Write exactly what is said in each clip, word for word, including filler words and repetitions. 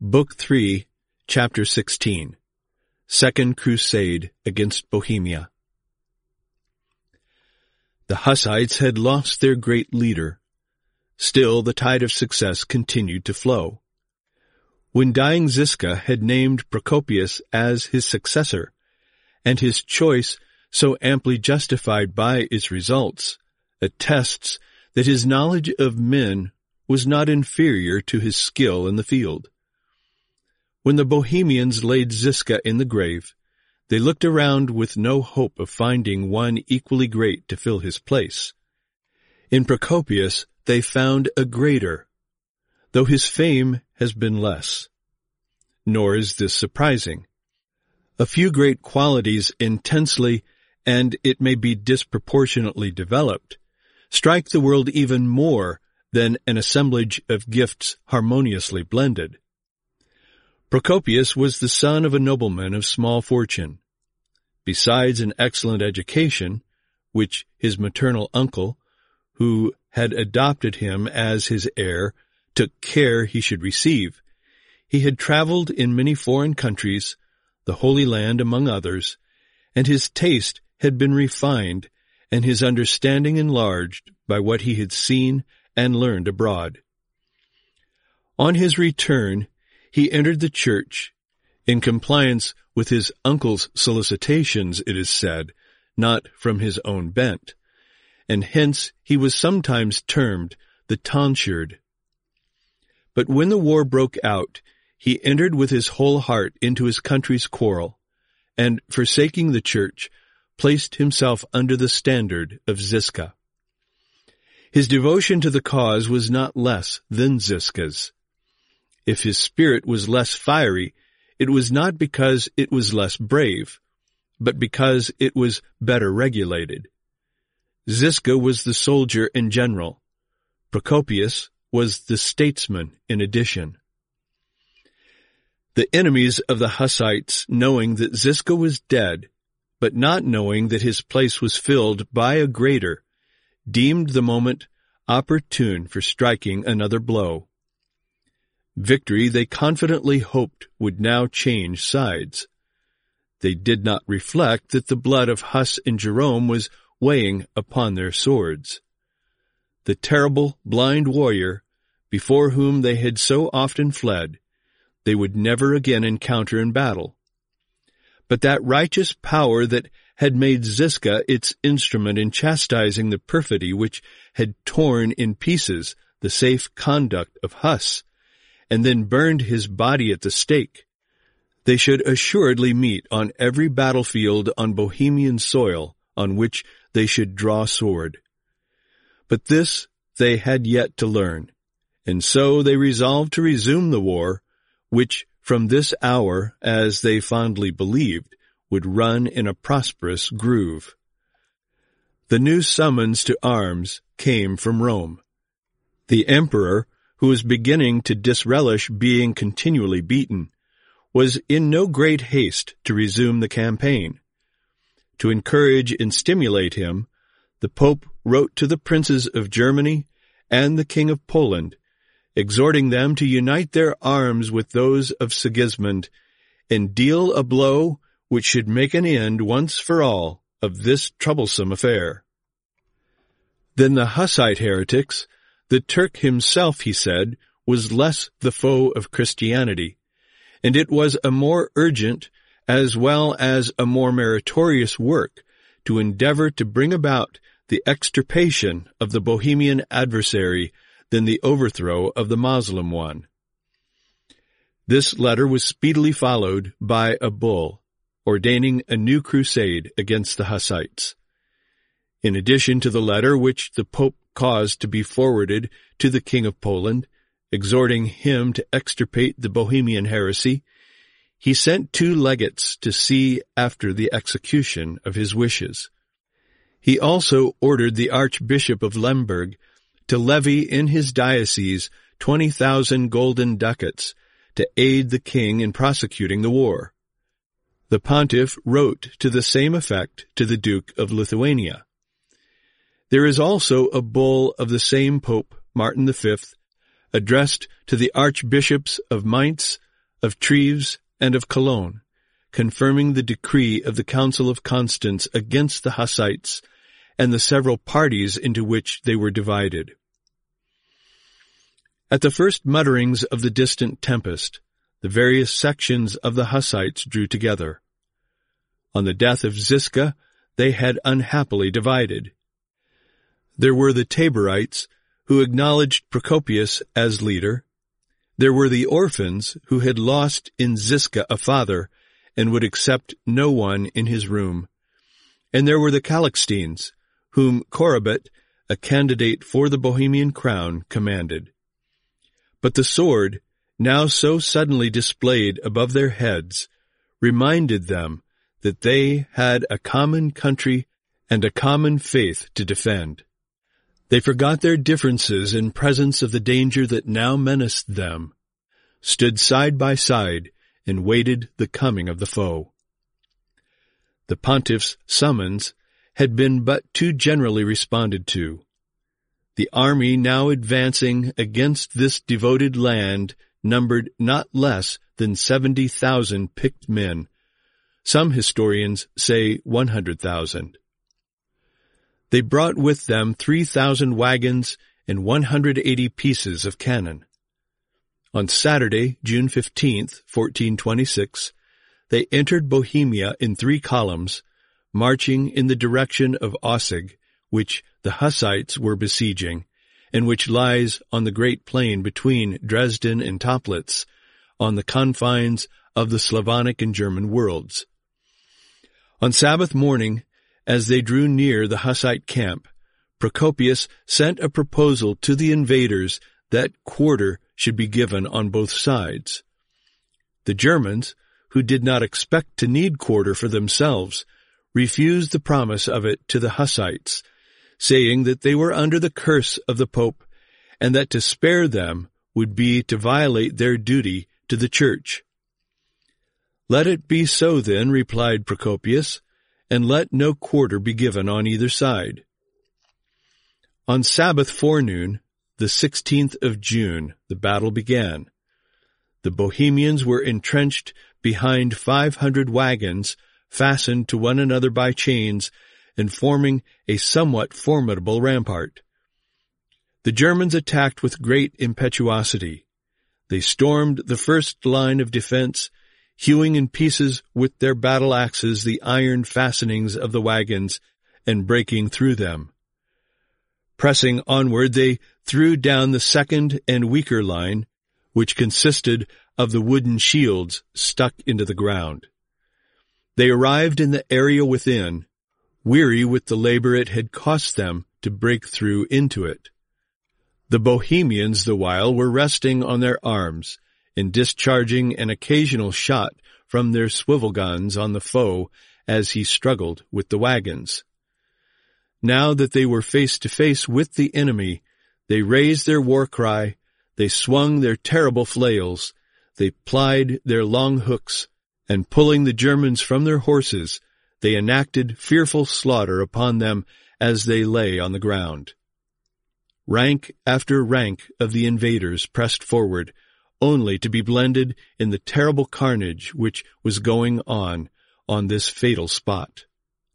Book three, Chapter sixteen. Second Crusade against Bohemia. The Hussites had lost their great leader. Still, the tide of success continued to flow. When dying Ziska had named Procopius as his successor, and his choice so amply justified by its results, attests that his knowledge of men was not inferior to his skill in the field. When the Bohemians laid Ziska in the grave, they looked around with no hope of finding one equally great to fill his place. In Procopius they found a greater, though his fame has been less. Nor is this surprising. A few great qualities intensely, and it may be disproportionately developed, strike the world even more than an assemblage of gifts harmoniously blended. Procopius was the son of a nobleman of small fortune. Besides an excellent education, which his maternal uncle, who had adopted him as his heir, took care he should receive, he had traveled in many foreign countries, the Holy Land among others, and his taste had been refined and his understanding enlarged by what he had seen and learned abroad. On his return, he entered the church, in compliance with his uncle's solicitations, it is said, not from his own bent, and hence he was sometimes termed the tonsured. But when the war broke out, he entered with his whole heart into his country's quarrel, and, forsaking the church, placed himself under the standard of Ziska. His devotion to the cause was not less than Ziska's. If his spirit was less fiery, it was not because it was less brave, but because it was better regulated. Ziska was the soldier and general. Procopius was the statesman in addition. The enemies of the Hussites, knowing that Ziska was dead, but not knowing that his place was filled by a greater, deemed the moment opportune for striking another blow. Victory they confidently hoped would now change sides. They did not reflect that the blood of Huss and Jerome was weighing upon their swords. The terrible, blind warrior, before whom they had so often fled, they would never again encounter in battle. But that righteous power that had made Ziska its instrument in chastising the perfidy which had torn in pieces the safe conduct of Huss, and then burned his body at the stake, they should assuredly meet on every battlefield on Bohemian soil on which they should draw sword. But this they had yet to learn, and so they resolved to resume the war, which from this hour, as they fondly believed, would run in a prosperous groove. The new summons to arms came from Rome. The emperor, who was beginning to disrelish being continually beaten, was in no great haste to resume the campaign. To encourage and stimulate him, the Pope wrote to the princes of Germany and the King of Poland, exhorting them to unite their arms with those of Sigismund and deal a blow which should make an end once for all of this troublesome affair. Then the Hussite heretics, the Turk himself, he said, was less the foe of Christianity, and it was a more urgent as well as a more meritorious work to endeavor to bring about the extirpation of the Bohemian adversary than the overthrow of the Moslem one. This letter was speedily followed by a bull, ordaining a new crusade against the Hussites. In addition to the letter which the Pope caused to be forwarded to the King of Poland, exhorting him to extirpate the Bohemian heresy, he sent two legates to see after the execution of his wishes. He also ordered the Archbishop of Lemberg to levy in his diocese twenty thousand golden ducats to aid the king in prosecuting the war. The pontiff wrote to the same effect to the Duke of Lithuania. There is also a bull of the same Pope, Martin the Fifth, addressed to the archbishops of Mainz, of Treves, and of Cologne, confirming the decree of the Council of Constance against the Hussites and the several parties into which they were divided. At the first mutterings of the distant tempest, the various sections of the Hussites drew together. On the death of Ziska, they had unhappily divided. There were the Taborites, who acknowledged Procopius as leader. There were the orphans, who had lost in Ziska a father, and would accept no one in his room. And there were the Calixtines, whom Corybut, a candidate for the Bohemian crown, commanded. But the sword, now so suddenly displayed above their heads, reminded them that they had a common country and a common faith to defend. They forgot their differences in presence of the danger that now menaced them, stood side by side, and waited the coming of the foe. The pontiff's summons had been but too generally responded to. The army now advancing against this devoted land numbered not less than seventy thousand picked men. Some historians say one hundred thousand. They brought with them three thousand wagons and one hundred eighty pieces of cannon. On Saturday, June fifteenth, fourteen twenty-six, they entered Bohemia in three columns, marching in the direction of Aussig, which the Hussites were besieging, and which lies on the great plain between Dresden and Toplitz, on the confines of the Slavonic and German worlds. On Sabbath morning, as they drew near the Hussite camp, Procopius sent a proposal to the invaders that quarter should be given on both sides. The Germans, who did not expect to need quarter for themselves, refused the promise of it to the Hussites, saying that they were under the curse of the Pope, and that to spare them would be to violate their duty to the Church. "Let it be so then," replied Procopius, "and let no quarter be given on either side." On Sabbath forenoon, the sixteenth of June, the battle began. The Bohemians were entrenched behind five hundred wagons, fastened to one another by chains, and forming a somewhat formidable rampart. The Germans attacked with great impetuosity. They stormed the first line of defense, hewing in pieces with their battle axes the iron fastenings of the wagons, and breaking through them. Pressing onward, they threw down the second and weaker line, which consisted of the wooden shields stuck into the ground. They arrived in the area within, weary with the labor it had cost them to break through into it. The Bohemians, the while, were resting on their arms, and discharging an occasional shot from their swivel guns on the foe as he struggled with the wagons. Now that they were face to face with the enemy, they raised their war cry, they swung their terrible flails, they plied their long hooks, and pulling the Germans from their horses, they enacted fearful slaughter upon them as they lay on the ground. Rank after rank of the invaders pressed forward, only to be blended in the terrible carnage which was going on on this fatal spot.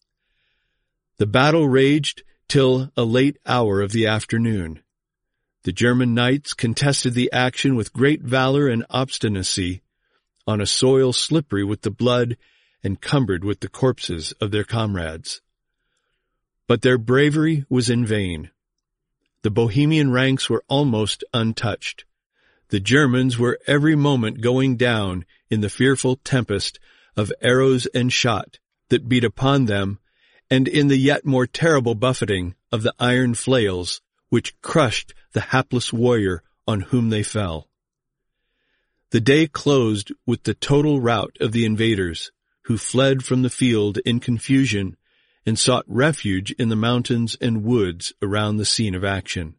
The battle raged till a late hour of the afternoon. The German knights contested the action with great valor and obstinacy, on a soil slippery with the blood and cumbered with the corpses of their comrades. But their bravery was in vain. The Bohemian ranks were almost untouched. The Germans were every moment going down in the fearful tempest of arrows and shot that beat upon them, and in the yet more terrible buffeting of the iron flails which crushed the hapless warrior on whom they fell. The day closed with the total rout of the invaders, who fled from the field in confusion and sought refuge in the mountains and woods around the scene of action.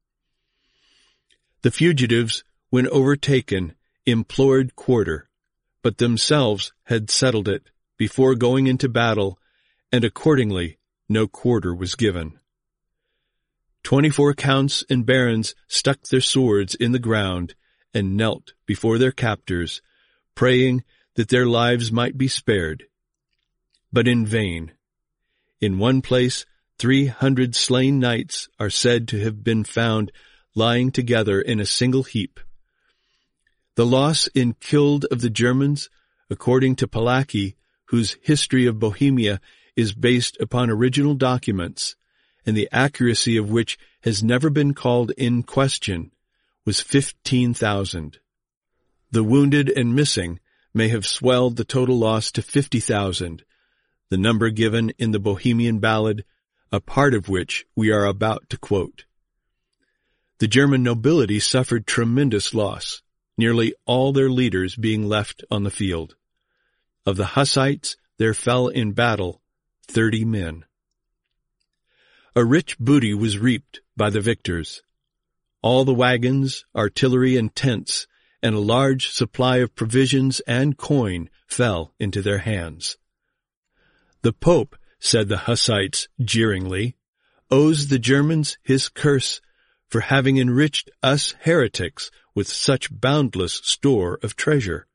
The fugitives, when overtaken, implored quarter, but themselves had settled it before going into battle, and accordingly no quarter was given. Twenty-four counts and barons stuck their swords in the ground and knelt before their captors, praying that their lives might be spared. But in vain. In one place, three hundred slain knights are said to have been found lying together in a single heap. The loss in killed of the Germans, according to Palacky, whose history of Bohemia is based upon original documents, and the accuracy of which has never been called in question, was fifteen thousand. The wounded and missing may have swelled the total loss to fifty thousand, the number given in the Bohemian ballad, a part of which we are about to quote. The German nobility suffered tremendous loss, nearly all their leaders being left on the field. Of the Hussites, there fell in battle thirty men. A rich booty was reaped by the victors. All the wagons, artillery, and tents, and a large supply of provisions and coin fell into their hands. The Pope, said the Hussites jeeringly, owes the Germans his curse for having enriched us heretics with such boundless store of treasure.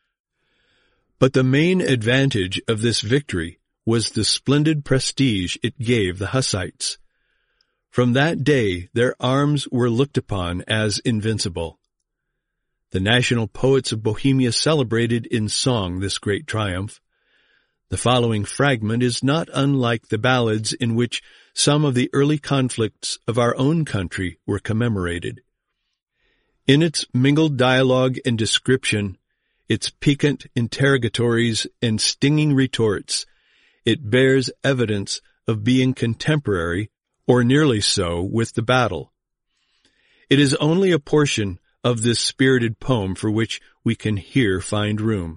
But the main advantage of this victory was the splendid prestige it gave the Hussites. From that day their arms were looked upon as invincible. The national poets of Bohemia celebrated in song this great triumph. The following fragment is not unlike the ballads in which some of the early conflicts of our own country were commemorated. In its mingled dialogue and description, its piquant interrogatories and stinging retorts, it bears evidence of being contemporary, or nearly so, with the battle. It is only a portion of this spirited poem for which we can here find room.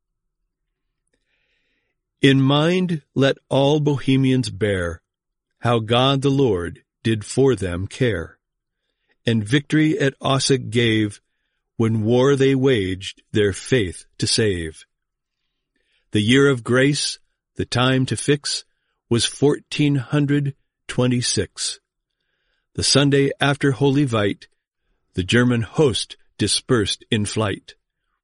In mind let all Bohemians bear how God the Lord did for them care, and victory at Aussig gave, when war they waged their faith to save. The year of grace, the time to fix, was fourteen hundred twenty-six. The Sunday after Holy Vite, the German host dispersed in flight.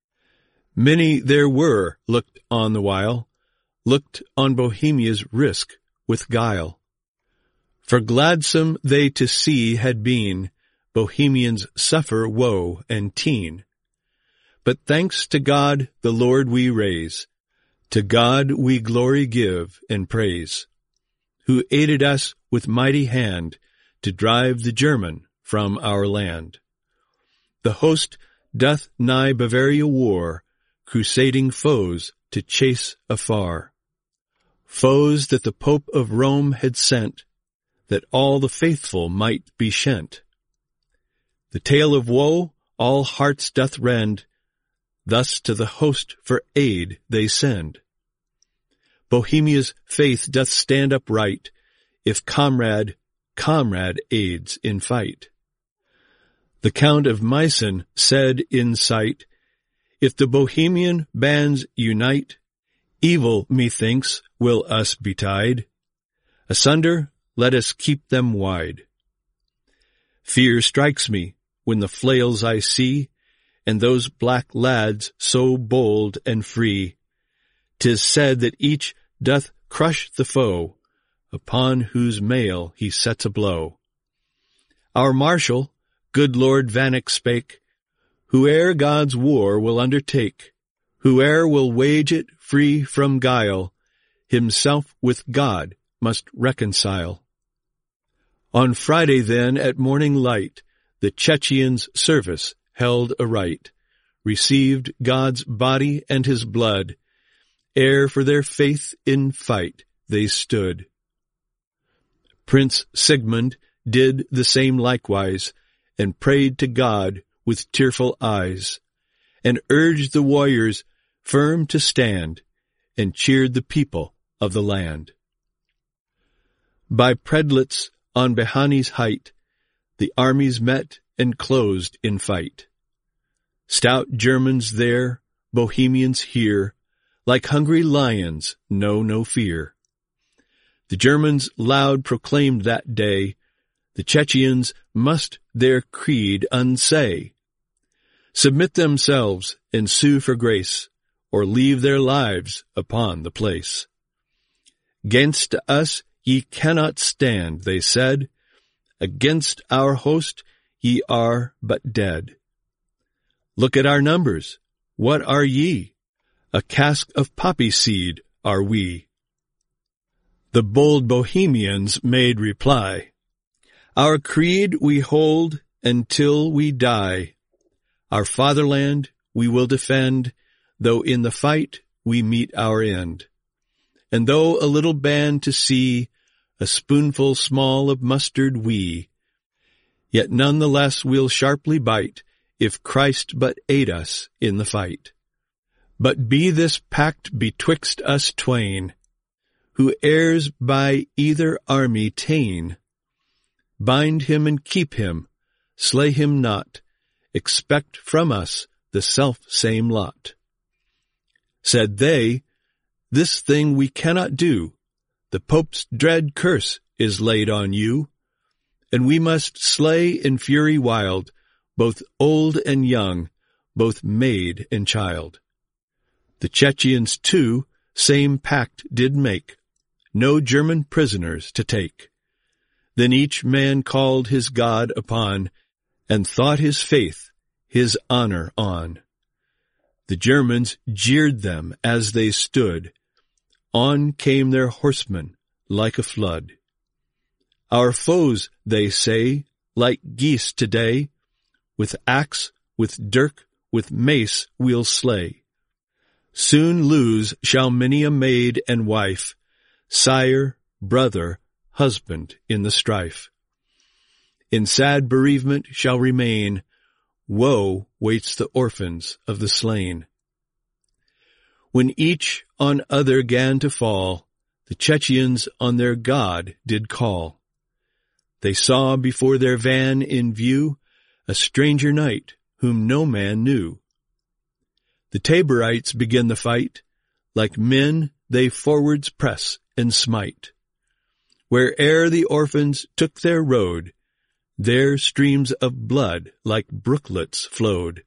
Many there were looked on the while, looked on Bohemia's risk with guile. For gladsome they to see had been, Bohemians suffer woe and teen. But thanks to God the Lord we raise, to God we glory give and praise, who aided us with mighty hand to drive the German from our land. The host doth nigh Bavaria war, crusading foes to chase afar. Foes that the Pope of Rome had sent, that all the faithful might be shent. The tale of woe all hearts doth rend, thus to the host for aid they send. Bohemia's faith doth stand upright, if comrade, comrade aids in fight. The Count of Meissen said in sight, if the Bohemian bands unite, evil, methinks, will us betide. Asunder, let us keep them wide. Fear strikes me when the flails I see, and those black lads so bold and free. 'Tis said that each doth crush the foe, upon whose mail he sets a blow. Our Marshal, good Lord Vanek spake, whoe'er God's war will undertake, whoe'er will wage it free from guile, himself with God must reconcile. On Friday then at morning light, the Chechians' service held aright, received God's body and his blood, ere for their faith in fight they stood. Prince Sigmund did the same likewise, and prayed to God with tearful eyes, and urged the warriors firm to stand, and cheered the people of the land. By Predlitz on Behani's height, the armies met and closed in fight. Stout Germans there, Bohemians here, like hungry lions know no fear. The Germans loud proclaimed that day, the Chechians must their creed unsay. submit themselves and sue for grace, or leave their lives upon the place. 'Gainst us ye cannot stand, they said. Against our host ye are but dead. Look at our numbers. What are ye? A cask of poppy seed are we. The bold Bohemians made reply, Our creed we hold until we die. Our fatherland we will defend, though in the fight we meet our end. And though a little band to see, a spoonful small of mustard we, yet none the less we'll sharply bite, if Christ but aid us in the fight. But be this pact betwixt us twain, who heirs by either army ta'en, bind him and keep him, slay him not, expect from us the self-same lot. Said they, This thing we cannot do, the Pope's dread curse is laid on you, and we must slay in fury wild, both old and young, both maid and child. The Chechians, too, same pact did make, no German prisoners to take. Then each man called his God upon, and thought his faith, his honor on. The Germans jeered them as they stood. On came their horsemen like a flood. Our foes, they say, like geese today, with axe, with dirk, with mace we'll slay. Soon lose shall many a maid and wife, sire, brother, husband in the strife. In sad bereavement shall remain, woe waits the orphans of the slain. When each on other 'gan to fall, the Chechians on their God did call. They saw before their van in view a stranger knight whom no man knew. The Taborites begin the fight, like men they forwards press and smite. Where'er the orphans took their road, there streams of blood like brooklets flowed.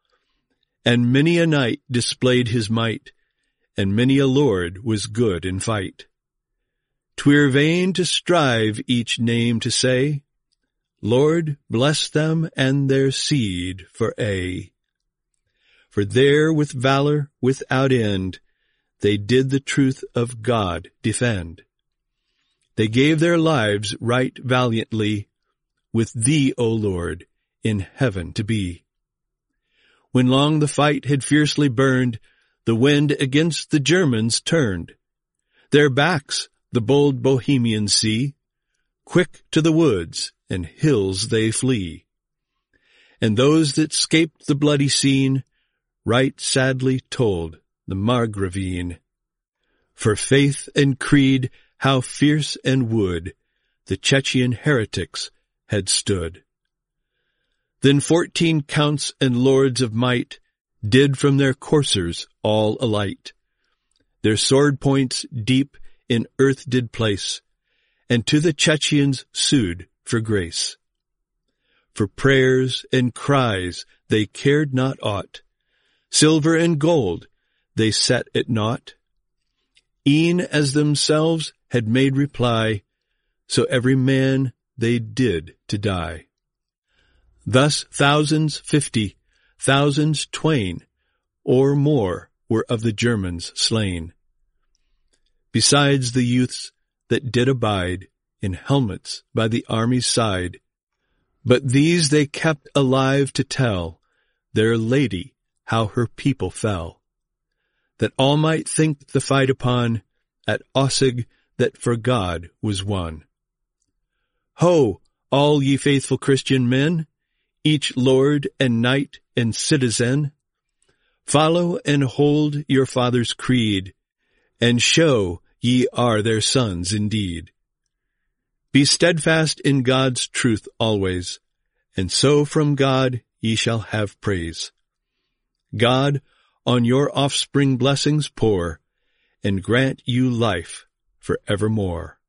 And many a knight displayed his might, and many a lord was good in fight. 'Twere vain to strive each name to say, Lord, bless them and their seed for aye. For there with valor without end, they did the truth of God defend. They gave their lives right valiantly, with thee, O Lord, in heaven to be. When long the fight had fiercely burned, the wind against the Germans turned. Their backs the bold Bohemians see, quick to the woods and hills they flee. And those that 'scaped the bloody scene, right sadly told the Margravine. For faith and creed, how fierce and wood the Chechen heretics had stood. Then fourteen counts and lords of might did from their coursers all alight. Their sword points deep in earth did place, and to the Chechens sued for grace. For prayers and cries they cared not aught, silver and gold they set at naught. E'en as themselves had made reply, so every man they did to die. Thus thousands fifty, thousands twain, or more were of the Germans slain. Besides the youths that did abide in helmets by the army's side, but these they kept alive to tell their lady how her people fell, that all might think the fight upon at Aussig that for God was won. Ho, all ye faithful Christian men, each lord and knight and citizen, follow and hold your father's creed, and show ye are their sons indeed. Be steadfast in God's truth always, and so from God ye shall have praise. God on your offspring blessings pour, and grant you life for evermore.